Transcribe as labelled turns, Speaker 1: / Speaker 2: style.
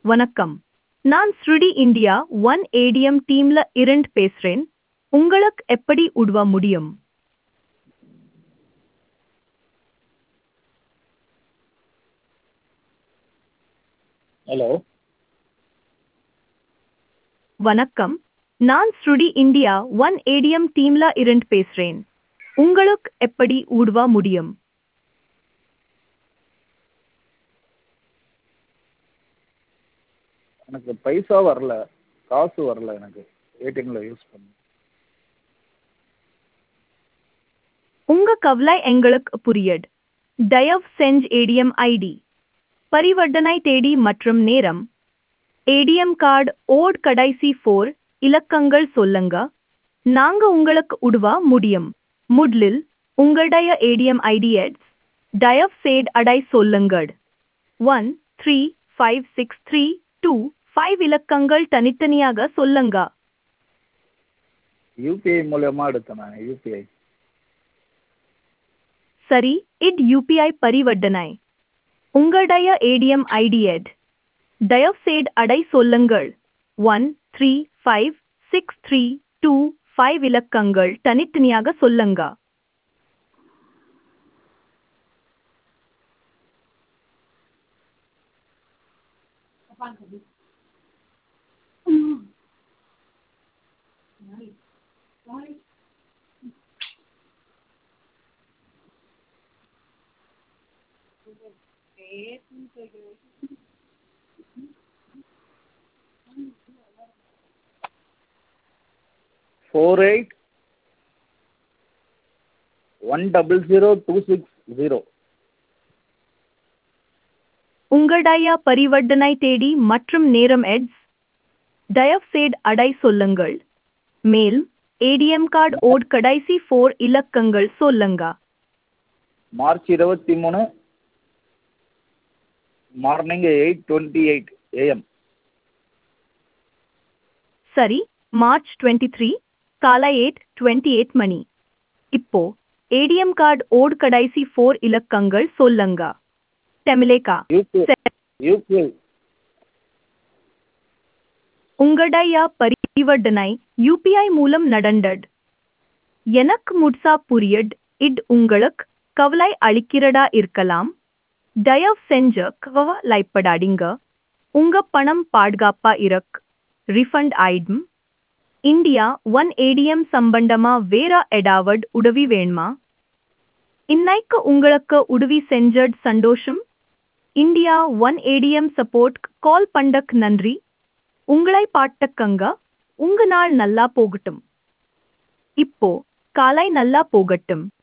Speaker 1: வணக்கம். நான் ஸ்ருடி India one ATM டீம்ல இருந்து பேசுறேன். உங்களுக்கு எப்படி உதவ முடியும்?
Speaker 2: ஹலோ.
Speaker 1: வணக்கம். நான் ஸ்ருடி இந்தியா ஒன் ஏடிஎம் டீம்ல இருந்து பேசுறேன். உங்களுக்கு எப்படி உதவ முடியும்?
Speaker 2: எனக்கு பைசா வரல, காசு வரல எனக்கு ஏடிஎம்ல யூஸ் பண்ணி.
Speaker 1: உங்க கவலை எங்களுக்கு புரியுது. தயவு செஞ்சு ஏடிஎம் ஐடி, பரிவர்த்தனை தேதி மற்றும் நேரம், ஏடிஎம் கார்டு ஓட் கடைசி 4 இலக்கங்கள் சொல்லுங்க. நாங்க உங்களுக்கு உதவ முடியும். முதலில் உங்களுடைய ஏடிஎம் ஐடி தயவு செய்து அடை சொல்லுங்கள். 135632 இலக்கங்கள் தனித்தனியாக சொல்லுங்க.
Speaker 2: யூபிஐ மூலயமா எடுத்தேன் நான், யூபிஐ.
Speaker 1: சரி, இது யூபிஐ பரிவர்த்தனை. உங்களுடைய ஏடிஎம் ஐடி தயவு செய்து அடை சொல்லுங்கள். 135632 இலக்கங்கள் தனித்தனியாக சொல்லுங்க.
Speaker 2: Four eight 100260.
Speaker 1: உங்களுடைய பரிவர்த்தனை தேதி மற்றும் நேரம் தயவு செய்து அடை சொல்லுங்கள். மேலும் ஏடிஎம் கார்டு ஓட் கடைசி 4 இலக்கங்கள் சொல்லுங்க.
Speaker 2: March 23 morning 8:28 AM.
Speaker 1: சரி, மார்ச் 23 காலை 8:28 மணி. இப்போ ஏடிஎம் கார்டு ஓட் கடைசி 4 இலக்கங்கள் சொல்லுங்க. டெமிலேக்கா.
Speaker 2: யூபிஐ.
Speaker 1: உங்களுடைய பரிவர்த்தனை யூபிஐ மூலம் நடந்தது. எனக்கு முழுசா புரியுது. இது உங்களுக்கு கவலை அளிக்கிறதா இருக்கலாம். தயவு செஞ்சு கவலைப்படாதீங்க. உங்க பணம் பாதுகாப்பா இருக்கு. ரிஃபண்ட் ஆயிடும். இந்தியா ஒன் ஏடிஎம் சம்பந்தமா வேற ஏதாவது உதவி வேணுமா? இன்னைக்கு உங்களுக்கு உதவி செஞ்சது சந்தோஷம். India one ATM support call பண்ணக்கு நன்றி. உங்களை பாட்டுக்கங்க. உங்க நாள் நல்லா போகட்டும். இப்போ காலை நல்லா போகட்டும்.